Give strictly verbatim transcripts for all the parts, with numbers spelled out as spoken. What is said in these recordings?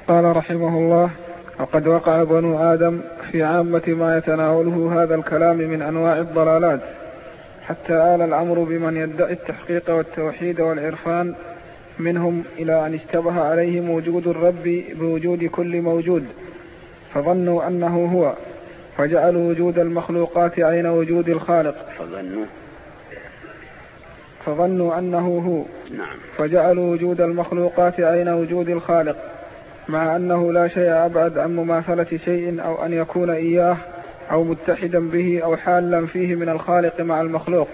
قال رحمه الله: وقد وقع بنو آدم في عامة ما يتناوله هذا الكلام من أنواع الضلالات، حتى آل الأمر بمن يدعي التحقيق والتوحيد والعرفان منهم إلى أن اشتبه عليهم وجود الرب بوجود كل موجود، فظنوا أنه هو، فجعلوا وجود المخلوقات عين وجود الخالق فظنوا فظنوا أنه هو نعم. فجعلوا وجود المخلوقات عين وجود الخالق، مع أنه لا شيء أبعد عن مماثلة شيء أو أن يكون إياه أو متحدا به أو حالا فيه من الخالق مع المخلوق.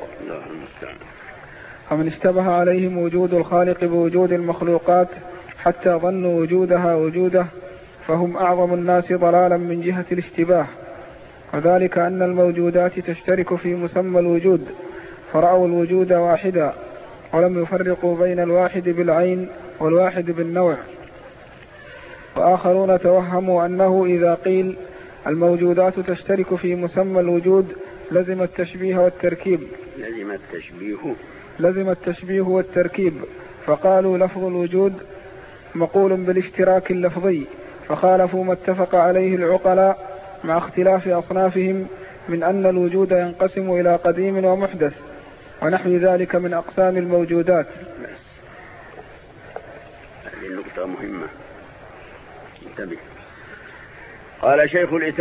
فمن اشتبه عليهم وجود الخالق بوجود المخلوقات حتى ظنوا وجودها وجوده، فهم أعظم الناس ضلالا من جهة الاشتباه، وذلك أن الموجودات تشترك في مسمى الوجود، فرأوا الوجود واحدا ولم يفرقوا بين الواحد بالعين والواحد بالنوع. وآخرون توهموا أنه إذا قيل الموجودات تشترك في مسمى الوجود لزم التشبيه والتركيب لزم التشبيه لزم التشبيه والتركيب فقالوا لفظ الوجود مقول بالاشتراك اللفظي، فخالفوا ما اتفق عليه العقلاء مع اختلاف أصنافهم من أن الوجود ينقسم إلى قديم ومحدث ونحو ذلك من أقسام الموجودات. هذه النقطة مهمة، انتبه. قال شيخ الإسلام